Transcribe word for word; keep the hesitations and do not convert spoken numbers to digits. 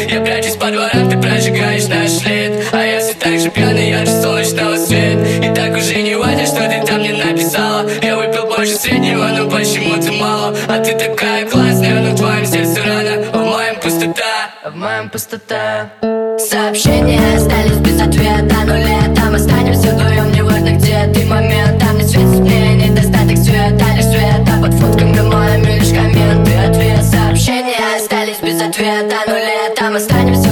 Я прячусь по дворам, ты прожигаешь наш след. А я все так же пьяный, ярче солнечного свет. И так уже не важно, что ты там мне написала. Я выпил больше среднего, но почему-то мало. А ты такая классная, но в твоем сердце рана. А в моем пустота, а в моем пустота. Сообщения остались без ответа, но летом останемся вдвоем, неважно где ты моментом. Не светит мне недостаток света, лишь света под фотками моими, лишь комменты, ответ. Сообщения остались без ответа, но летом останемся